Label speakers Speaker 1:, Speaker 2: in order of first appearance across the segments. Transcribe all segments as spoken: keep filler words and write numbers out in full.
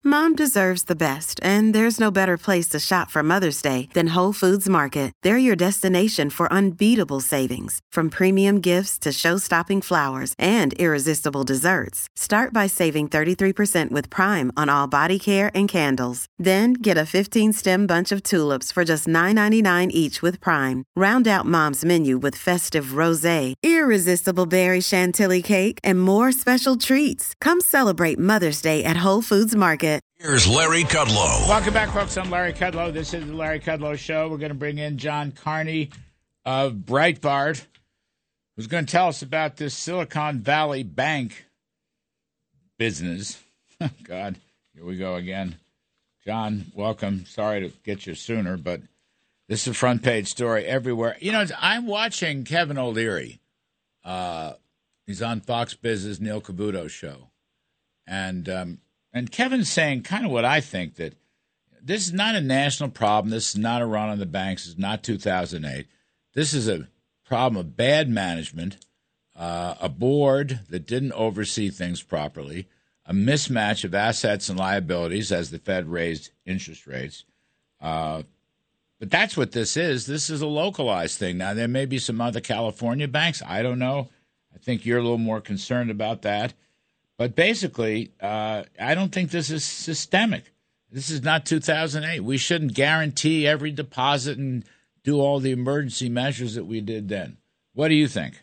Speaker 1: Mom deserves the best, and there's no better place to shop for Mother's Day than Whole Foods Market. They're your destination for unbeatable savings, from premium gifts to show-stopping flowers and irresistible desserts. Start by saving thirty-three percent with Prime on all body care and candles. Then get a fifteen-stem bunch of tulips for just nine ninety-nine each with Prime. Round out Mom's menu with festive rosé, irresistible berry chantilly cake, and more special treats. Come celebrate Mother's Day at Whole Foods Market.
Speaker 2: Here's Larry Kudlow.
Speaker 3: Welcome back, folks. I'm Larry Kudlow. This is the Larry Kudlow Show. We're going to bring in John Carney of Breitbart, who's going to tell us about this Silicon Valley Bank business. God, here we go again. John, welcome. Sorry to get you sooner, but this is a front page story everywhere. You know, I'm watching Kevin O'Leary. Uh, he's on Fox Business, Neil Cavuto's show. And um, and Kevin's saying kind of what I think, that this is not a national problem. This is not a run on the banks. It's not two thousand eight. This is a problem of bad management, uh, a board that didn't oversee things properly, a mismatch of assets and liabilities as the Fed raised interest rates. Uh, but that's what this is. This is a localized thing. Now, there may be some other California banks. I don't know. I think you're a little more concerned about that. But basically, uh, I don't think this is systemic. This is not two thousand eight. We shouldn't guarantee every deposit and do all the emergency measures that we did then. What do you think?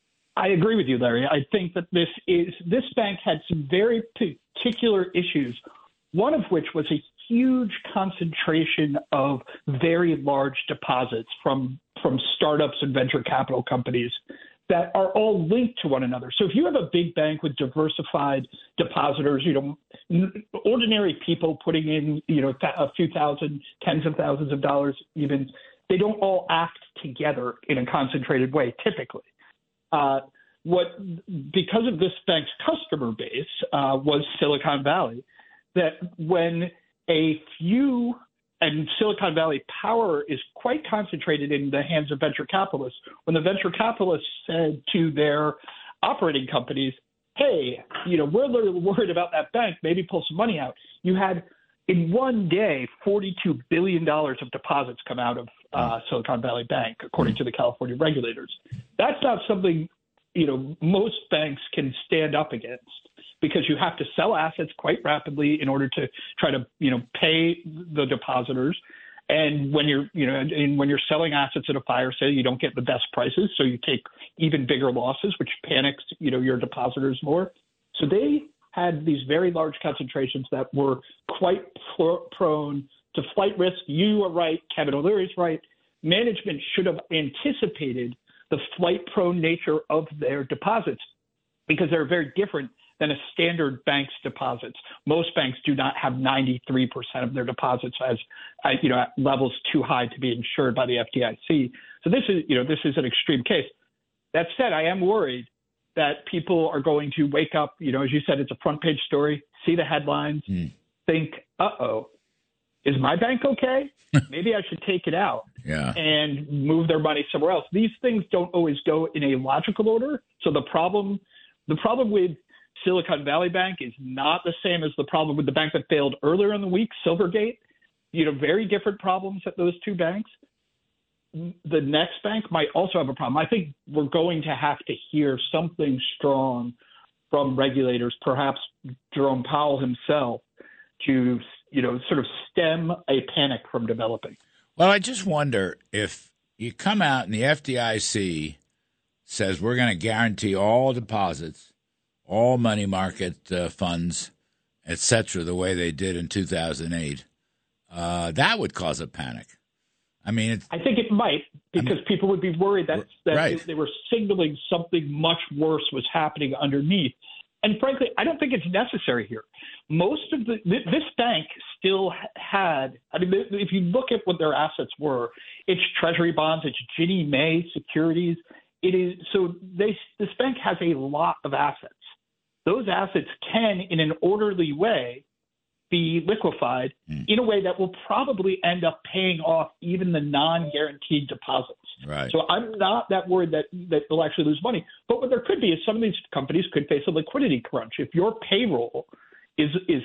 Speaker 4: I agree with you, Larry. I think that this is this bank had some very particular issues, one of which was a huge concentration of very large deposits from from startups and venture capital companies that are all linked to one another. So if you have a big bank with diversified depositors, you know, ordinary people putting in, you know, a few thousand, tens of thousands of dollars even, they don't all act together in a concentrated way, typically. Uh, what because of this bank's customer base uh, was Silicon Valley, that when a few and Silicon Valley power is quite concentrated in the hands of venture capitalists. When the venture capitalists said to their operating companies, hey, you know, we're a little worried about that bank, maybe pull some money out. You had, in one day, forty-two billion dollars of deposits come out of uh, Silicon Valley Bank, according to the California regulators. That's not something, you know, most banks can stand up against, because you have to sell assets quite rapidly in order to try to, you know, pay the depositors. And when you're, you know, and when you're selling assets at a fire sale, you don't get the best prices. So you take even bigger losses, which panics, you know, your depositors more. So they had these very large concentrations that were quite pr- prone to flight risk. You are right. Kevin O'Leary's right. Management should have anticipated the flight prone nature of their deposits, because they're very different than a standard bank's deposits. Most banks do not have ninety-three percent of their deposits as, uh, you know, at levels too high to be insured by the F D I C. So this is, you know, this is an extreme case. That said, I am worried that people are going to wake up, you know, as you said, it's a front page story, see the headlines, mm. think, uh-oh, is my bank okay? Maybe I should take it out
Speaker 3: yeah.
Speaker 4: and move their money somewhere else. These things don't always go in a logical order. So the problem, the problem with Silicon Valley Bank is not the same as the problem with the bank that failed earlier in the week, Silvergate. You know, very different problems at those two banks. The next bank might also have a problem. I think we're going to have to hear something strong from regulators, perhaps Jerome Powell himself, to, you know, sort of stem a panic from developing.
Speaker 3: Well, I just wonder if you come out and the F D I C says we're going to guarantee all deposits, all money market uh, funds, et cetera, the way they did in two thousand eight, uh, that would cause a panic. I mean, it's,
Speaker 4: I think it might, because I mean, people would be worried that, that
Speaker 3: right.
Speaker 4: they, they were signaling something much worse was happening underneath. And frankly, I don't think it's necessary here. Most of the this bank still had. I mean, if you look at what their assets were, it's Treasury bonds, it's Ginnie Mae securities. It is so they. This bank has a lot of assets. Those assets can, in an orderly way, be liquefied mm. in a way that will probably end up paying off even the non-guaranteed deposits.
Speaker 3: Right.
Speaker 4: So I'm not that worried that, that they'll actually lose money. But what there could be is some of these companies could face a liquidity crunch. If your payroll is is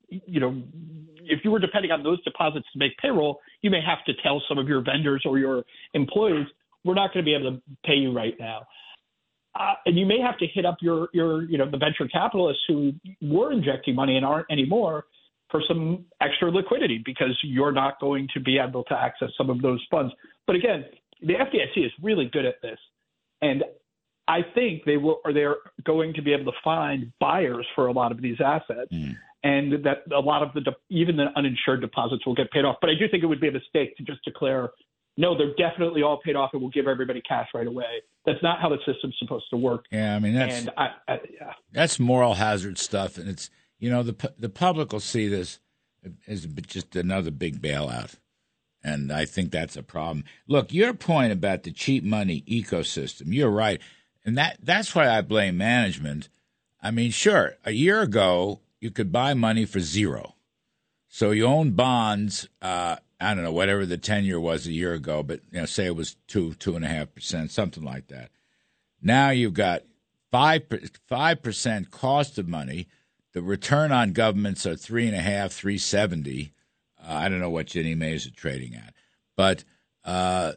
Speaker 4: you know, if you were depending on those deposits to make payroll, you may have to tell some of your vendors or your employees, we're not going to be able to pay you right now. Uh, and you may have to hit up your, your, you know, the venture capitalists who were injecting money and aren't anymore for some extra liquidity because you're not going to be able to access some of those funds. But again, the F D I C is really good at this. And I think they will, or they're going to be able to find buyers for a lot of these assets. Mm. And that a lot of the, de- even the uninsured deposits will get paid off. But I do think it would be a mistake to just declare, no, they're definitely all paid off and we'll give everybody cash right away. That's not how the system's supposed to work.
Speaker 3: Yeah, I mean, that's,
Speaker 4: and I, I, yeah.
Speaker 3: that's moral hazard stuff. And it's, you know, the the public will see this as just another big bailout. And I think that's a problem. Look, your point about the cheap money ecosystem, you're right. And that that's why I blame management. I mean, sure, a year ago, you could buy money for zero. So you own bonds, uh, I don't know, whatever the ten-year was a year ago, but you know, say it was two, two and a half percent, something like that. Now you've got five five percent cost of money. The return on governments are three and a half, three seventy. Uh, I don't know what Ginnie Maes are trading at, but uh,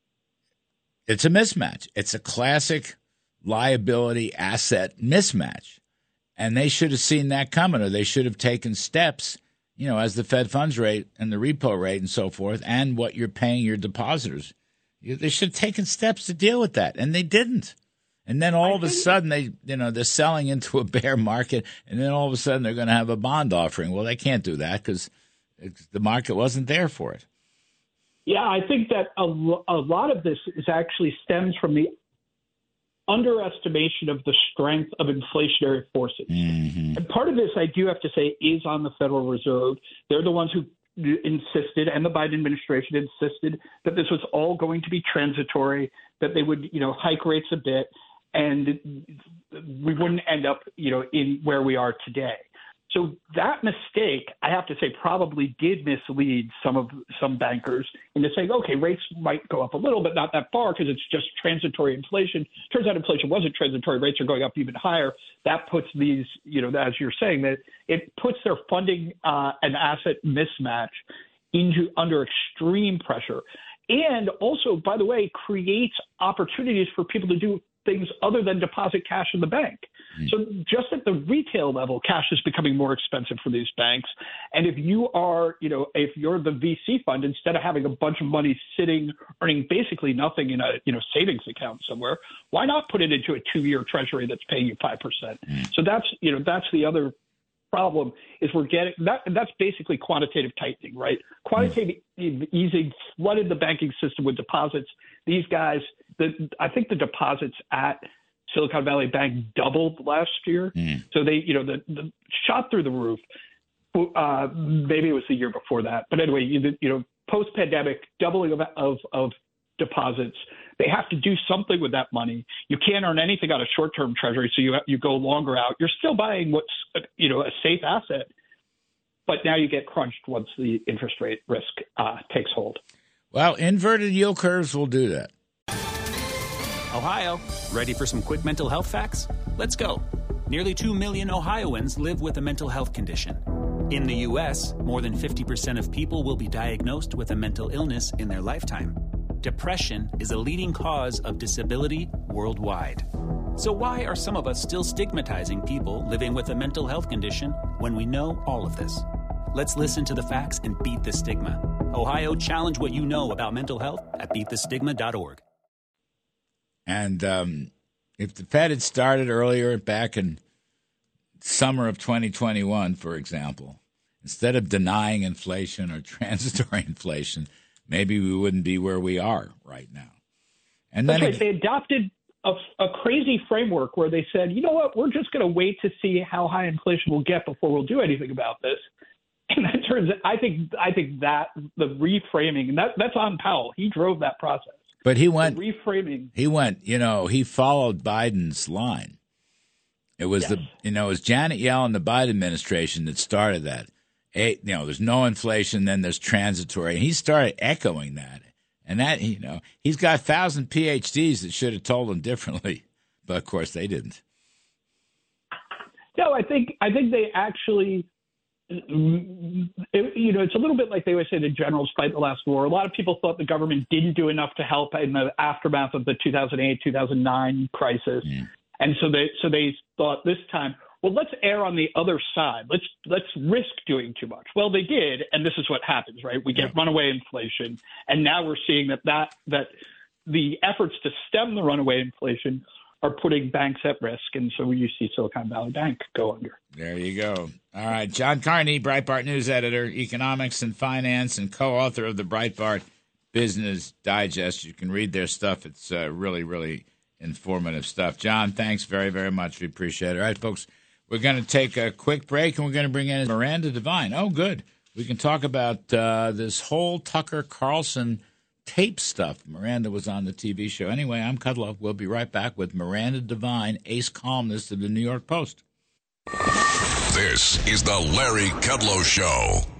Speaker 3: it's a mismatch. It's a classic liability asset mismatch, and they should have seen that coming, or they should have taken steps. You know, as the Fed funds rate and the repo rate and so forth, and what you're paying your depositors, you, they should have taken steps to deal with that, and they didn't. And then all of a sudden, they, you know, they're selling into a bear market, and then all of a sudden they're going to have a bond offering. Well, they can't do that because the market wasn't there for it.
Speaker 4: Yeah, I think that a, a lot of this is actually stems from the underestimation of the strength of inflationary forces. Mm-hmm. And part of this, I do have to say, is on the Federal Reserve. They're the ones who insisted, and the Biden administration insisted, that this was all going to be transitory, that they would, you know, hike rates a bit, and we wouldn't end up, you know, in where we are today. So that mistake, I have to say, probably did mislead some of some bankers into saying, okay, rates might go up a little, but not that far because it's just transitory inflation. Turns out inflation wasn't transitory. Rates are going up even higher. That puts these, you know, as you're saying, that it puts their funding uh, and asset mismatch into under extreme pressure. And also, by the way, creates opportunities for people to do things other than deposit cash in the bank. Mm. So just at the retail level, cash is becoming more expensive for these banks. And if you are, you know, if you're the V C fund, instead of having a bunch of money sitting, earning basically nothing in a, you know, savings account somewhere, why not put it into a two-year treasury that's paying you five percent? Mm. So that's, you know, that's the other problem is we're getting that. That's basically quantitative tightening, right? Quantitative mm. easing flooded the banking system with deposits. These guys, the, I think the deposits at Silicon Valley Bank doubled last year. Mm. So they, you know, the, the shot through the roof. Uh, maybe it was the year before that, but anyway, you, you know, post-pandemic doubling of, of of deposits. They have to do something with that money. You can't earn anything on a short-term treasury, so you you go longer out. You're still buying what's, you know, a safe asset, but now you get crunched once the interest rate risk uh, takes hold.
Speaker 3: Well, inverted yield curves will do that.
Speaker 2: Ohio, ready for some quick mental health facts? Let's go. Nearly two million Ohioans live with a mental health condition. In the U S, more than fifty percent of people will be diagnosed with a mental illness in their lifetime. Depression is a leading cause of disability worldwide. So why are some of us still stigmatizing people living with a mental health condition when we know all of this? Let's listen to the facts and beat the stigma. Ohio, challenge what you know about mental health at beat the stigma dot org.
Speaker 3: And um, if the Fed had started earlier, back in summer of twenty twenty-one, for example, instead of denying inflation or transitory inflation, maybe we wouldn't be where we are right now. And
Speaker 4: That's
Speaker 3: then
Speaker 4: right. They adopted a, a crazy framework where they said, you know what, we're just going to wait to see how high inflation will get before we'll do anything about this. And that turns out, I think, I think that the reframing, and that, that's on Powell. He drove that process.
Speaker 3: But he went,
Speaker 4: the reframing.
Speaker 3: He went, you know, he followed Biden's line. It was yes. the, you know, it was Janet Yellen, the Biden administration that started that. Eight, you know, there's no inflation, then there's transitory. And he started echoing that. And that, you know, he's got a thousand P H Ds that should have told him differently. But, of course, they didn't.
Speaker 4: No, I think I think they actually it, you know, it's a little bit like they always say the generals fight the last war. A lot of people thought the government didn't do enough to help in the aftermath of the two thousand eight, two thousand nine crisis. Yeah. And so they so they thought this time, well, let's err on the other side. Let's let's risk doing too much. Well, they did, and this is what happens, right? We get yeah. runaway inflation, and now we're seeing that that that the efforts to stem the runaway inflation are putting banks at risk, and so you see Silicon Valley Bank go under.
Speaker 3: There you go. All right, John Carney, Breitbart News editor, economics and finance, and co-author of the Breitbart Business Digest. You can read their stuff. It's uh, really, really informative stuff. John, thanks very, very much. We appreciate it. All right, folks, we're going to take a quick break, and we're going to bring in Miranda Devine. Oh, good. We can talk about uh, this whole Tucker Carlson tape stuff. Miranda was on the T V show. Anyway, I'm Kudlow. We'll be right back with Miranda Devine, ace columnist of the New York Post.
Speaker 5: This is the Larry Kudlow Show.